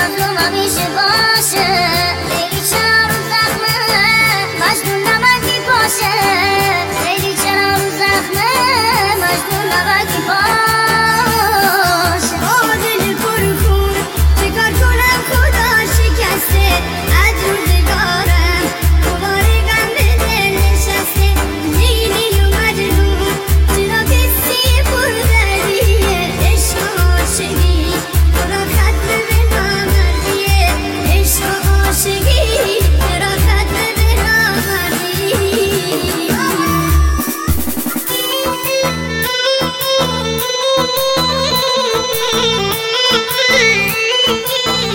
مظلوم همیشه باشه لیلی چرا رو زخمه مجنون نمکی باشه لیلی چرا رو زخمه مجنون نمکی باشه با دل پر خون چکار کنم خدا شکسته از روزگارم دوباره غم به دل نشسته لیلی و مجنون چرا کسی پر دردیه عشق و عاشقی چرا ختم به نامردیه عشق و عاشقی چرا ختم به نامردیه